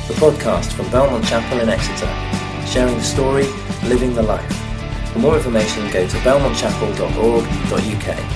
the podcast from Belmont Chapel in Exeter, sharing the story, living the life. For more information, go to belmontchapel.org.uk.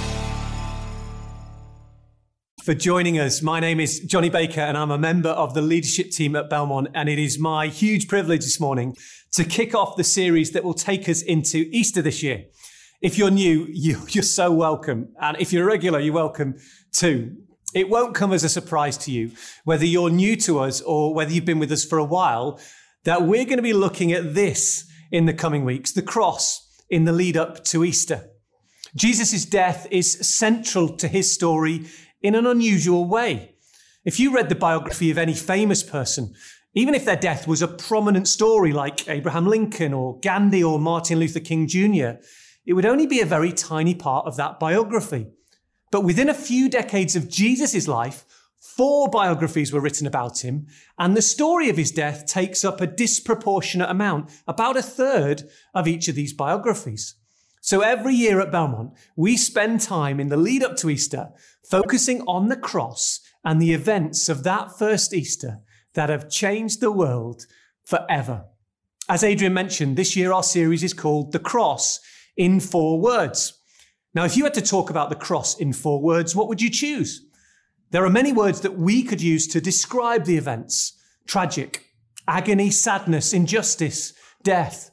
For joining us. My name is Johnny Baker and I'm a member of the leadership team at Belmont, and it is my huge privilege this morning to kick off the series that will take us into Easter this year. If you're new, you're so welcome. And if you're a regular, you're welcome too. It won't come as a surprise to you, whether you're new to us or whether you've been with us for a while, that we're going to be looking at this in the coming weeks, the cross in the lead up to Easter. Jesus' death is central to his story in an unusual way. If you read the biography of any famous person, even if their death was a prominent story like Abraham Lincoln or Gandhi or Martin Luther King Jr., it would only be a very tiny part of that biography. But within a few decades of Jesus' life, 4 biographies were written about him, and the story of his death takes up a disproportionate amount, about a third of each of these biographies. So every year at Belmont, we spend time in the lead up to Easter focusing on the cross and the events of that first Easter that have changed the world forever. As Adrian mentioned, this year our series is called The Cross in 4 Words. Now, if you had to talk about the cross in 4 words, what would you choose? There are many words that we could use to describe the events: tragic, agony, sadness, injustice, death.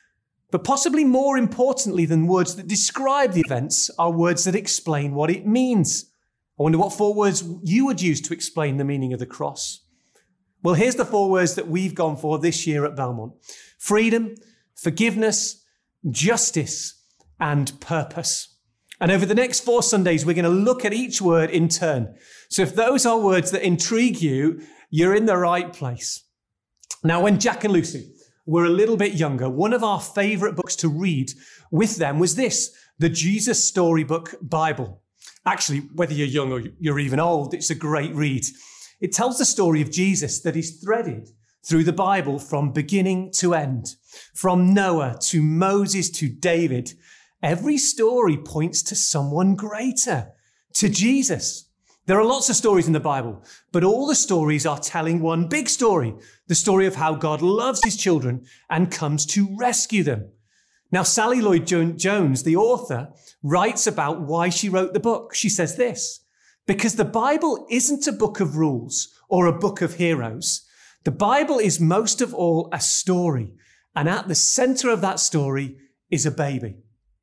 But possibly more importantly than words that describe the events are words that explain what it means. I wonder what 4 words you would use to explain the meaning of the cross. Well, here's the 4 words that we've gone for this year at Belmont: freedom, forgiveness, justice, and purpose. And over the next 4 Sundays, we're going to look at each word in turn. So if those are words that intrigue you, you're in the right place. Now, when Jack and Lucy were a little bit younger, one of our favorite books to read with them was this, the Jesus Storybook Bible. Actually, whether you're young or you're even old, it's a great read. It tells the story of Jesus that is threaded through the Bible from beginning to end, from Noah to Moses to David. Every story points to someone greater, to Jesus. There are lots of stories in the Bible, but all the stories are telling one big story, the story of how God loves his children and comes to rescue them. Now, Sally Lloyd-Jones, the author, writes about why she wrote the book. She says this: because the Bible isn't a book of rules or a book of heroes. The Bible is most of all a story, and at the center of that story is a baby.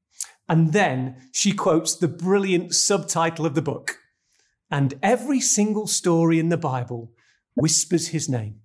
And then she quotes the brilliant subtitle of the book: and every single story in the Bible whispers his name.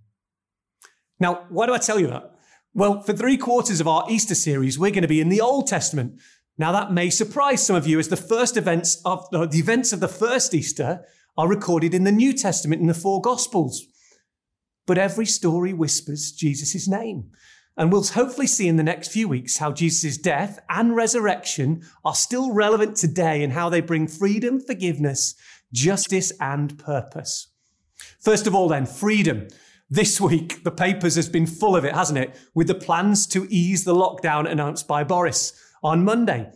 Now, why do I tell you that? Well, for 3/4 of our Easter series, we're going to be in the Old Testament. Now, that may surprise some of you, as the events of the first Easter are recorded in the New Testament in the 4 Gospels. But every story whispers Jesus' name. And we'll hopefully see in the next few weeks how Jesus' death and resurrection are still relevant today and how they bring freedom, forgiveness, justice, and purpose. First of all then, freedom. This week, the papers has been full of it, hasn't it? With the plans to ease the lockdown announced by Boris on Monday.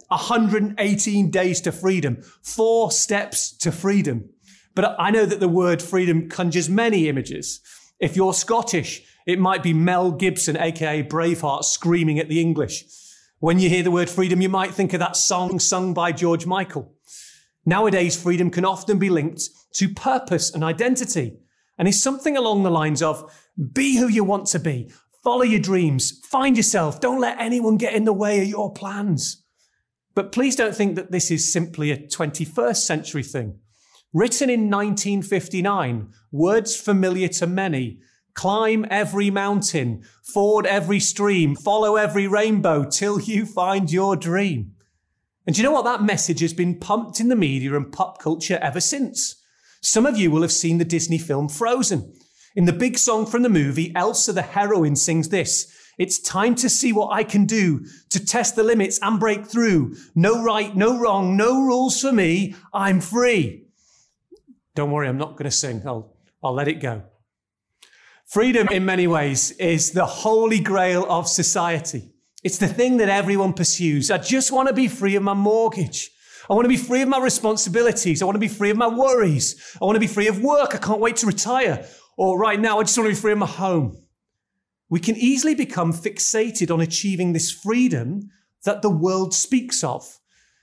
118 days to freedom, 4 steps to freedom. But I know that the word freedom conjures many images. If you're Scottish, it might be Mel Gibson, aka Braveheart, screaming at the English. When you hear the word freedom, you might think of that song sung by George Michael. Nowadays, freedom can often be linked to purpose and identity, and is something along the lines of be who you want to be, follow your dreams, find yourself, don't let anyone get in the way of your plans. But please don't think that this is simply a 21st century thing. Written in 1959, words familiar to many: climb every mountain, ford every stream, follow every rainbow till you find your dream. And do you know what? That message has been pumped in the media and pop culture ever since. Some of you will have seen the Disney film Frozen. In the big song from the movie, Elsa, the heroine, sings this: it's time to see what I can do, to test the limits and break through. No right, no wrong, no rules for me. I'm free. Don't worry, I'm not going to sing. I'll let it go. Freedom, in many ways, is the holy grail of society. It's the thing that everyone pursues. I just want to be free of my mortgage. I want to be free of my responsibilities. I want to be free of my worries. I want to be free of work. I can't wait to retire. Or right now, I just want to be free in my home. We can easily become fixated on achieving this freedom that the world speaks of.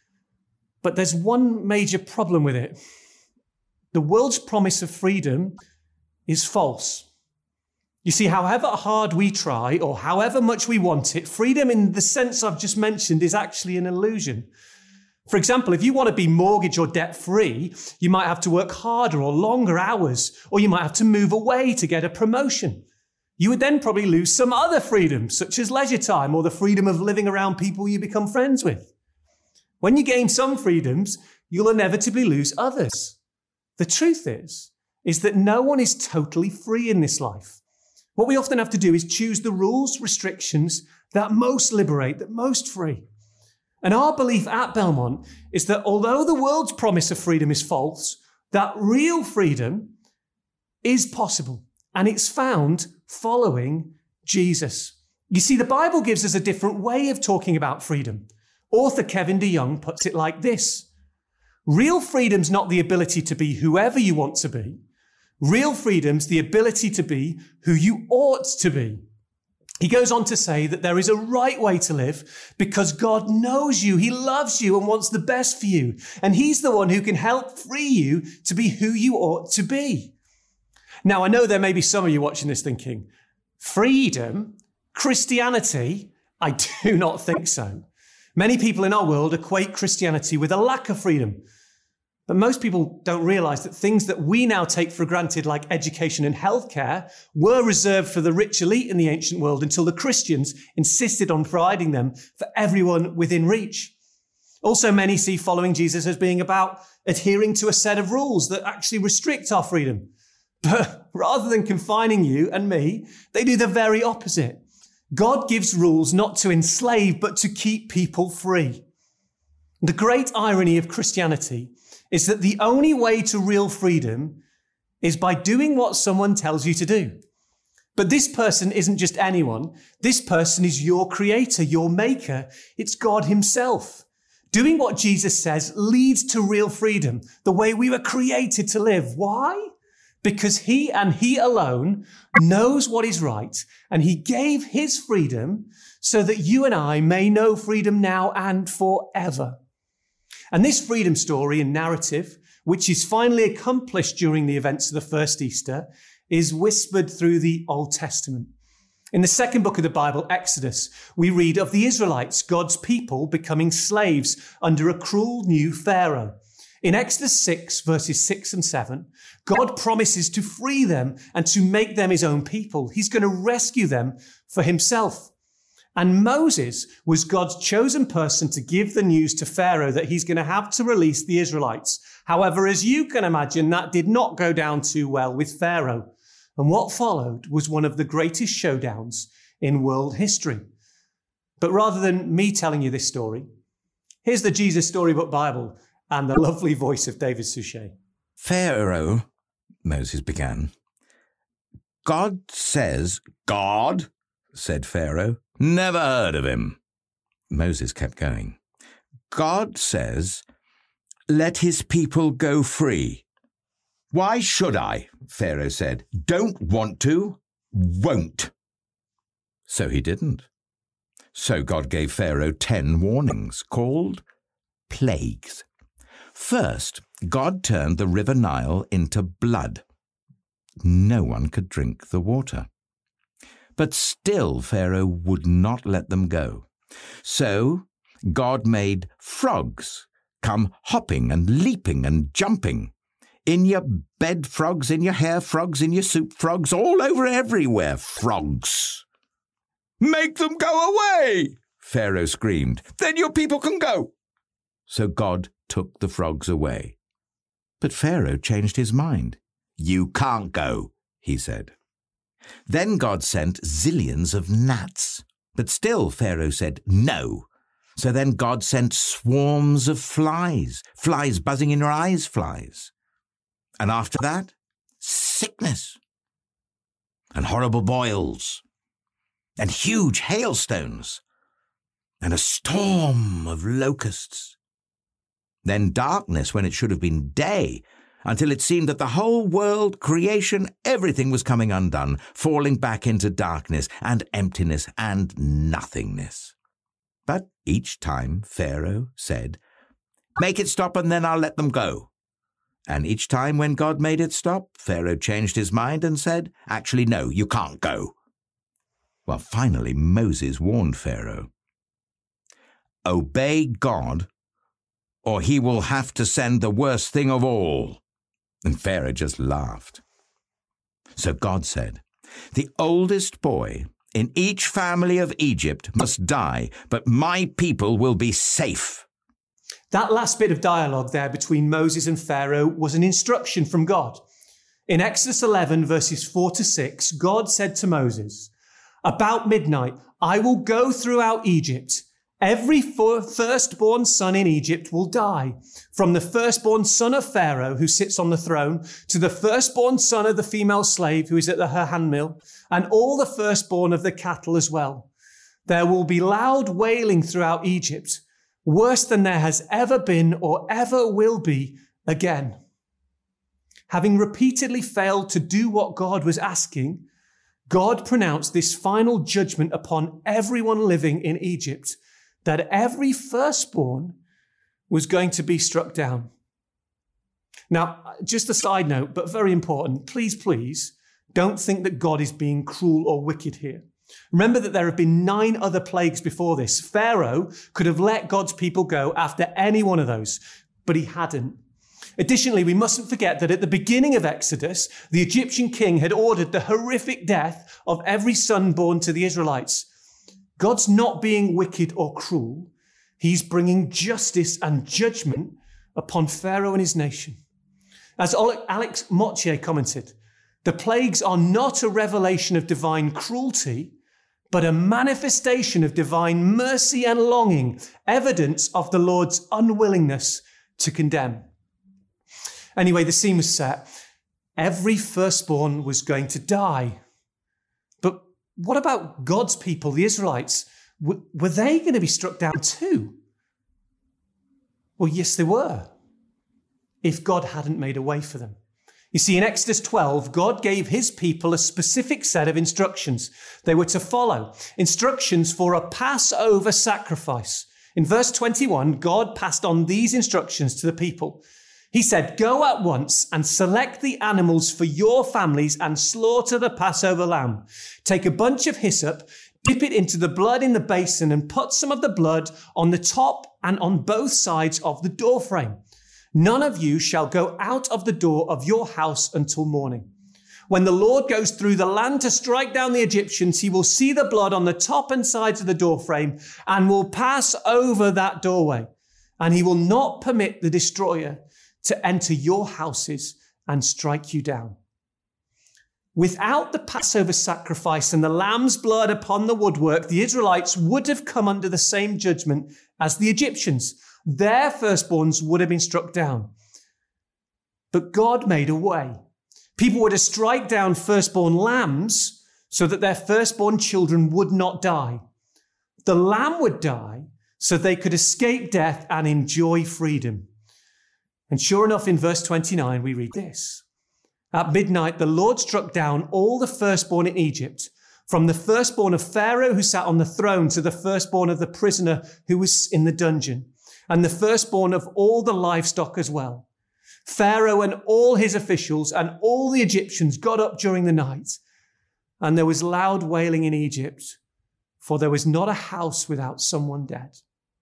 But there's one major problem with it. The world's promise of freedom is false. You see, however hard we try or however much we want it, freedom in the sense I've just mentioned is actually an illusion. For example, if you want to be mortgage or debt free, you might have to work harder or longer hours, or you might have to move away to get a promotion. You would then probably lose some other freedoms, such as leisure time or the freedom of living around people you become friends with. When you gain some freedoms, you'll inevitably lose others. The truth is that no one is totally free in this life. What we often have to do is choose the rules, restrictions that most liberate, that most free. And our belief at Belmont is that although the world's promise of freedom is false, that real freedom is possible, and it's found following Jesus. You see, the Bible gives us a different way of talking about freedom. Author Kevin DeYoung puts it like this: real freedom's not the ability to be whoever you want to be. Real freedom's the ability to be who you ought to be. He goes on to say that there is a right way to live because God knows you, he loves you and wants the best for you. And he's the one who can help free you to be who you ought to be. Now, I know there may be some of you watching this thinking, freedom, Christianity? I do not think so. Many people in our world equate Christianity with a lack of freedom. But most people don't realize that things that we now take for granted, like education and healthcare, were reserved for the rich elite in the ancient world until the Christians insisted on providing them for everyone within reach. Also, many see following Jesus as being about adhering to a set of rules that actually restrict our freedom. But rather than confining you and me, they do the very opposite. God gives rules not to enslave, but to keep people free. The great irony of Christianity is that the only way to real freedom is by doing what someone tells you to do. But this person isn't just anyone. This person is your creator, your maker. It's God himself. Doing what Jesus says leads to real freedom, the way we were created to live. Why? Because he and he alone knows what is right, and he gave his freedom so that you and I may know freedom now and forever. And this freedom story and narrative, which is finally accomplished during the events of the first Easter, is whispered through the Old Testament. In the second book of the Bible, Exodus, we read of the Israelites, God's people, becoming slaves under a cruel new Pharaoh. In Exodus 6, verses 6 and 7, God promises to free them and to make them his own people. He's going to rescue them for himself. And Moses was God's chosen person to give the news to Pharaoh that he's going to have to release the Israelites. However, as you can imagine, that did not go down too well with Pharaoh. And what followed was one of the greatest showdowns in world history. But rather than me telling you this story, here's the Jesus Storybook Bible and the lovely voice of David Suchet. Pharaoh, Moses began. God says, God, said Pharaoh. Never heard of him. Moses kept going. God says, let his people go free. Why should I? Pharaoh said. Don't want to, won't. So he didn't. So God gave Pharaoh 10 warnings called plagues. First, God turned the river Nile into blood. No one could drink the water. But still Pharaoh would not let them go. So God made frogs come hopping and leaping and jumping. In your bed frogs, in your hair frogs, in your soup frogs, all over everywhere frogs. Make them go away, Pharaoh screamed. Then your people can go. So God took the frogs away. But Pharaoh changed his mind. You can't go, he said. Then God sent zillions of gnats. But still Pharaoh said no. So then God sent swarms of flies, flies buzzing in your eyes, flies. And after that, sickness and horrible boils and huge hailstones and a storm of locusts. Then darkness when it should have been day until it seemed that the whole world, creation, everything was coming undone, falling back into darkness and emptiness and nothingness. But each time Pharaoh said, "Make it stop and then I'll let them go." And each time when God made it stop, Pharaoh changed his mind and said, "Actually, no, you can't go." Well, finally Moses warned Pharaoh, "Obey God, or he will have to send the worst thing of all." And Pharaoh just laughed. So God said, "The oldest boy in each family of Egypt must die, but my people will be safe." That last bit of dialogue there between Moses and Pharaoh was an instruction from God. In Exodus 11, verses 4 to 6, God said to Moses, "About midnight, I will go throughout Egypt. Every firstborn son in Egypt will die, from the firstborn son of Pharaoh who sits on the throne to the firstborn son of the female slave who is at her handmill, and all the firstborn of the cattle as well. There will be loud wailing throughout Egypt, worse than there has ever been or ever will be again." Having repeatedly failed to do what God was asking, God pronounced this final judgment upon everyone living in Egypt, that every firstborn was going to be struck down. Now, just a side note, but very important, please don't think that God is being cruel or wicked here. Remember that there have been 9 other plagues before this. Pharaoh could have let God's people go after any one of those, but he hadn't. Additionally, we mustn't forget that at the beginning of Exodus, the Egyptian king had ordered the horrific death of every son born to the Israelites. God's not being wicked or cruel. He's bringing justice and judgment upon Pharaoh and his nation. As Alex Mottier commented, the plagues are not a revelation of divine cruelty, but a manifestation of divine mercy and longing, evidence of the Lord's unwillingness to condemn. Anyway, the scene was set. Every firstborn was going to die. But what about God's people, the Israelites? Were they going to be struck down too? Well, yes, they were, if God hadn't made a way for them. You see, in Exodus 12, God gave his people a specific set of instructions they were to follow. Instructions for a Passover sacrifice. In verse 21, God passed on these instructions to the people. He said, "Go at once and select the animals for your families and slaughter the Passover lamb. Take a bunch of hyssop, dip it into the blood in the basin and put some of the blood on the top and on both sides of the doorframe. None of you shall go out of the door of your house until morning. When the Lord goes through the land to strike down the Egyptians, he will see the blood on the top and sides of the doorframe and will pass over that doorway. And he will not permit the destroyer to enter your houses and strike you down." Without the Passover sacrifice and the lamb's blood upon the woodwork, the Israelites would have come under the same judgment as the Egyptians. Their firstborns would have been struck down. But God made a way. People were to strike down firstborn lambs so that their firstborn children would not die. The lamb would die so they could escape death and enjoy freedom. And sure enough, in verse 29, we read this. "At midnight, the Lord struck down all the firstborn in Egypt, from the firstborn of Pharaoh who sat on the throne to the firstborn of the prisoner who was in the dungeon, and the firstborn of all the livestock as well. Pharaoh and all his officials and all the Egyptians got up during the night, and there was loud wailing in Egypt, for there was not a house without someone dead."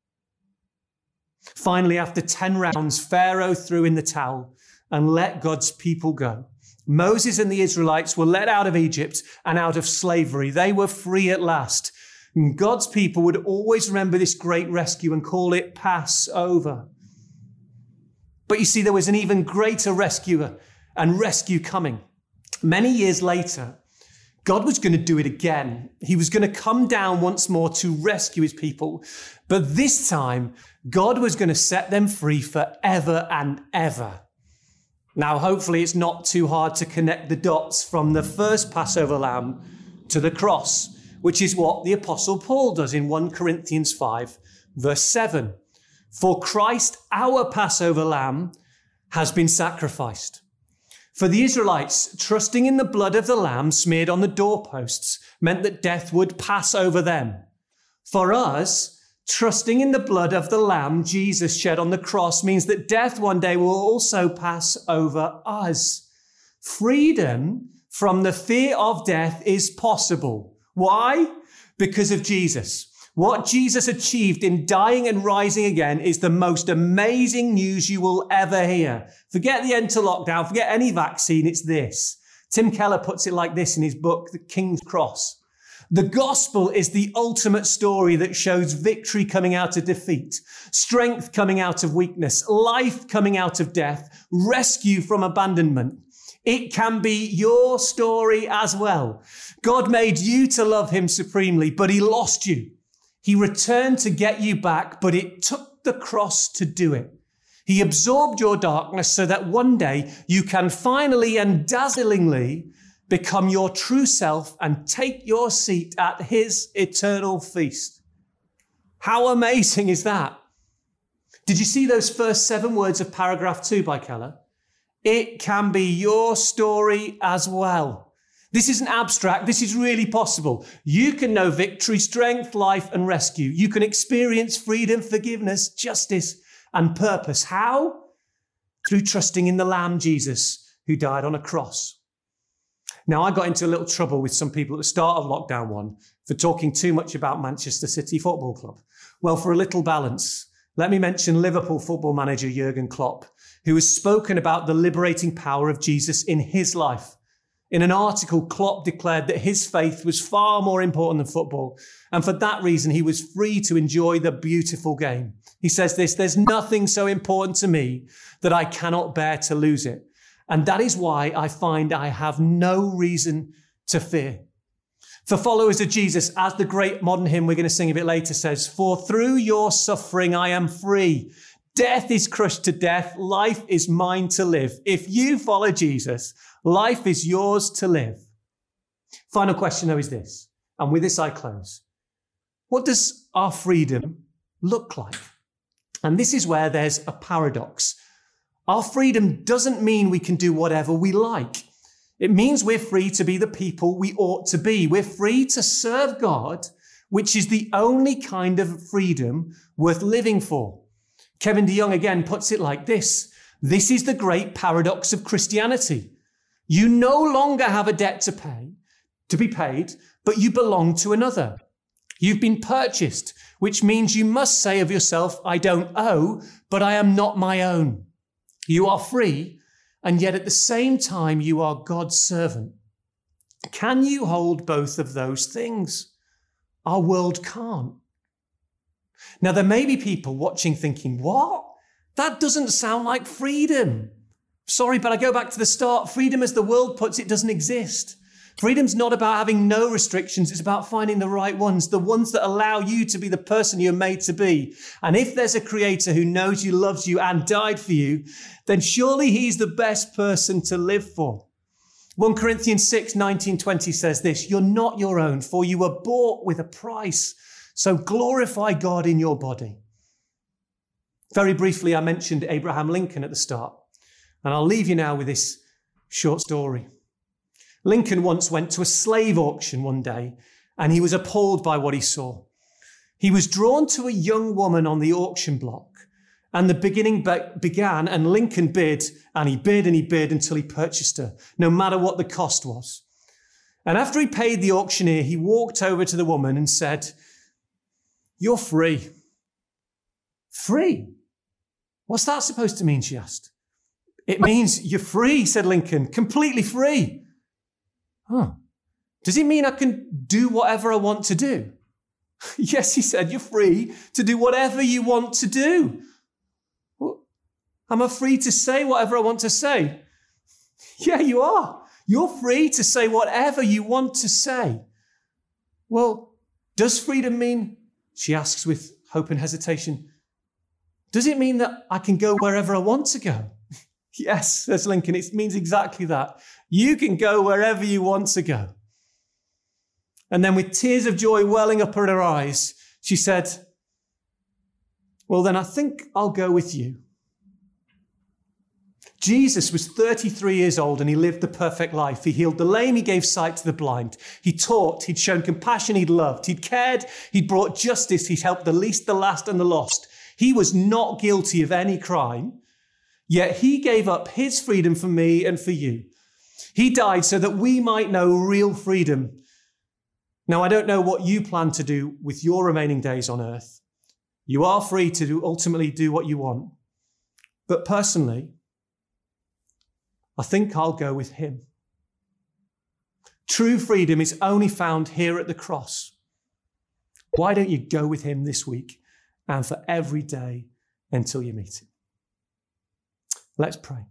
Finally, after 10 rounds, Pharaoh threw in the towel and let God's people go. Moses and the Israelites were let out of Egypt and out of slavery. They were free at last. And God's people would always remember this great rescue and call it Passover. But you see, there was an even greater rescue coming. Many years later, God was going to do it again. He was going to come down once more to rescue his people. But this time, God was going to set them free forever and ever. Now, hopefully it's not too hard to connect the dots from the first Passover lamb to the cross, which is what the Apostle Paul does in 1 Corinthians 5, verse 7. "For Christ, our Passover lamb, has been sacrificed. For the Israelites, trusting in the blood of the lamb smeared on the doorposts meant that death would pass over them. For us, trusting in the blood of the lamb Jesus shed on the cross means that death one day will also pass over us. Freedom from the fear of death is possible. Why? Because of Jesus. What Jesus achieved in dying and rising again is the most amazing news you will ever hear. Forget the end to lockdown, forget any vaccine, it's this. Tim Keller puts it like this in his book, The King's Cross. The gospel is the ultimate story that shows victory coming out of defeat, strength coming out of weakness, life coming out of death, rescue from abandonment. It can be your story as well. God made you to love him supremely, but he lost you. He returned to get you back, but it took the cross to do it. He absorbed your darkness so that one day you can finally and dazzlingly become your true self and take your seat at his eternal feast. How amazing is that? Did you see those first 7 words of paragraph 2 by Keller? It can be your story as well. This isn't abstract. This is really possible. You can know victory, strength, life, and rescue. You can experience freedom, forgiveness, justice, and purpose. How? Through trusting in the Lamb Jesus who died on a cross. Now, I got into a little trouble with some people at the start of lockdown 1 for talking too much about Manchester City Football Club. Well, for a little balance, let me mention Liverpool football manager Jurgen Klopp, who has spoken about the liberating power of Jesus in his life. In an article, Klopp declared that his faith was far more important than football, and for that reason, he was free to enjoy the beautiful game. He says this, "There's nothing so important to me that I cannot bear to lose it. And that is why I find I have no reason to fear." For followers of Jesus, as the great modern hymn we're going to sing a bit later says, "For through your suffering I am free. Death is crushed to death. Life is mine to live." If you follow Jesus, life is yours to live. Final question, though, is this, and with this I close. What does our freedom look like? And this is where there's a paradox. Our freedom doesn't mean we can do whatever we like. It means we're free to be the people we ought to be. We're free to serve God, which is the only kind of freedom worth living for. Kevin DeYoung again puts it like this. This is the great paradox of Christianity. You no longer have a debt to be paid, but you belong to another. You've been purchased, which means you must say of yourself, I don't owe, but I am not my own. You are free, and yet at the same time, you are God's servant. Can you hold both of those things? Our world can't. Now, there may be people watching thinking, what? That doesn't sound like freedom. Sorry, but I go back to the start. Freedom, as the world puts it, doesn't exist. Freedom's not about having no restrictions. It's about finding the right ones, the ones that allow you to be the person you're made to be. And if there's a creator who knows you, loves you, and died for you, then surely he's the best person to live for. 1 Corinthians 6, 19, 20 says this, "You're not your own, for you were bought with a price. So glorify God in your body." Very briefly, I mentioned Abraham Lincoln at the start. And I'll leave you now with this short story. Lincoln once went to a slave auction one day, and he was appalled by what he saw. He was drawn to a young woman on the auction block, and the beginning began, and Lincoln bid, and he bid, and he bid until he purchased her, no matter what the cost was. And after he paid the auctioneer, he walked over to the woman and said, "You're free." "Free? What's that supposed to mean?" she asked. "It means you're free," said Lincoln, "completely free." "Huh. Does it mean I can do whatever I want to do?" "Yes," he said, "you're free to do whatever you want to do." "Well, am I free to say whatever I want to say?" "Yeah, you are. You're free to say whatever you want to say." "Well, does freedom mean," she asks with hope and hesitation, "does it mean that I can go wherever I want to go?" "Yes," says Lincoln, "it means exactly that. You can go wherever you want to go." And then with tears of joy welling up in her eyes, she said, "Well, then I think I'll go with you." Jesus was 33 years old and he lived the perfect life. He healed the lame, he gave sight to the blind. He taught, he'd shown compassion, he'd loved, he'd cared, he'd brought justice, he'd helped the least, the last, and the lost. He was not guilty of any crime, yet he gave up his freedom for me and for you. He died so that we might know real freedom. Now, I don't know what you plan to do with your remaining days on earth. You are free to ultimately do what you want. But personally, I think I'll go with him. True freedom is only found here at the cross. Why don't you go with him this week and for every day until you meet him? Let's pray.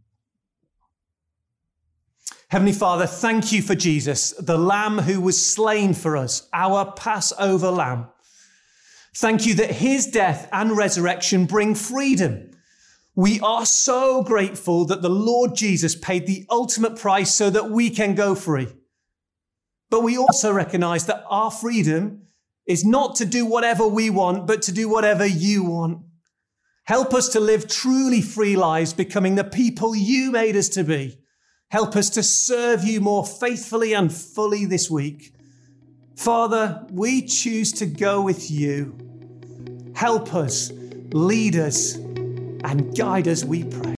Heavenly Father, thank you for Jesus, the Lamb who was slain for us, our Passover Lamb. Thank you that his death and resurrection bring freedom. We are so grateful that the Lord Jesus paid the ultimate price so that we can go free. But we also recognize that our freedom is not to do whatever we want, but to do whatever you want. Help us to live truly free lives, becoming the people you made us to be. Help us to serve you more faithfully and fully this week. Father, we choose to go with you. Help us, lead us, and guide us, we pray.